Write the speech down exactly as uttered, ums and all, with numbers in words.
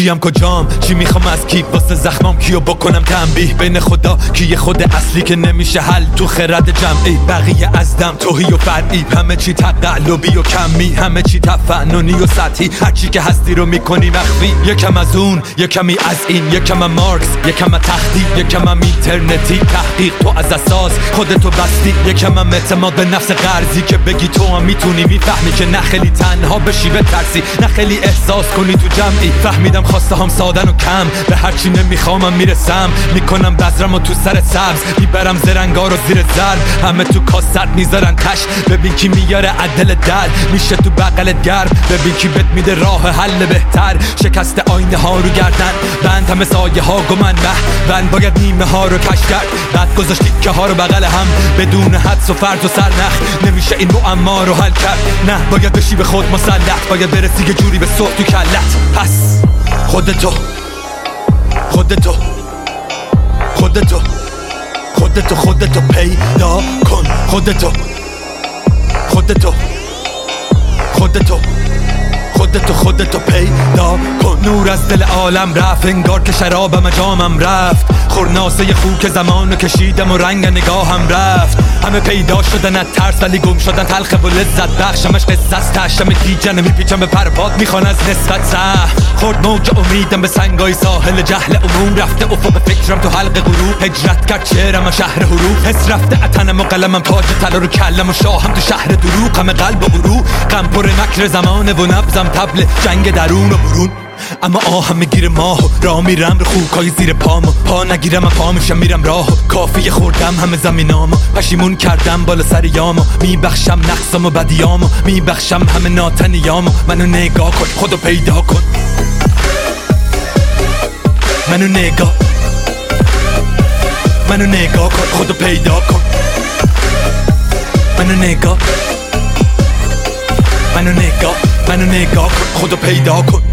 کیم کجام، چی میخوام از کی، واسه زخمام کیو بکنم تنبیه، بین خدا کیه خود اصلی که نمیشه حل تو خرد جمعی، بقیه از دم توهی و فرعی، همه چی تقلبی و کمی، همه چی تفننی و سطحی، هرچی که هستی رو میکنی مخفی، یکم از اون یکمی از این، یکم از مارکس یکم از تختی، یکم از اینترنتی تحقیق، تو از اساس خودتو بستی، یکم از اعتماد به نفس قرضی که بگی تو هم میتونی، میفهمی که نه خیلی تنها بشی بترسی، نه خیلی احساس کنی تو جمعی، فهمیدم خواسته هم سادن و کم، به هرچی نمیخوامم میرسم، میکنم بذرم و تو سر سبز، میبرم زرنگا رو زیر ضرب، همه تو کاست میذارن تش، ببین کی میاره عدل در، میشه تو بغلت گرم، ببین کی بهت میده راه حل بهتر، شکست آینه ها رو گردن بند، همه سایه ها گمن به بند، باید نیمه ها رو کش کرد، بعد گذاشت تیکه ها رو بغل هم، بدون حدس و فرض و سرنخ، نمیشه این معما رو حل کرد، نه باید بشی به خود مسلط، باید برسی یه جوری به صبح تو کلت، پس خودتو خودتو خودتو خودتو خودتو پیدا کن، خودتو خودتو خودتو خودتو خودتو پیدا کن، نور از دل عالم رفت، انگار که شرابم جامم رفت، خورناسه خوک زمانو کشیدم و رنگ نگاهم رفت، همه پیدا شدن از ترس ولی گم شدن تلخ و لذت بخشمش قصه است، تشتم گیجن میپیچم به پرپاد، میخوان از نسبت سه خورد موج امیدم به سنگای ساحل جهل عموم، رفته افق فکرم تو حلق غروب، هجرت کرد چهرم شهر حروف، حس رفته اتنم و قلمم تاج طلا رو کلم و شاهم تو شهر دروغ، همه قلب و غرور غم پر مکر زمانه و نبزم تبل جنگ درون و برون، اما آهم میگیره ماهو راه میرم رو خوکای زیر پامو، پا نگیرم پا میشم میرم راهو، کافی خوردم همه زمینامو، پشیمون کردم بالا سر یامو، میبخشم نقصم و بدیامو، میبخشم همه ناتنیامو، منو نگاه کن خودو پیدا کن، منو نگاه منو نگاه کن خودو پیدا کن، منو نگاه منو نگاه منو نگاه کن خودو پیدا کن.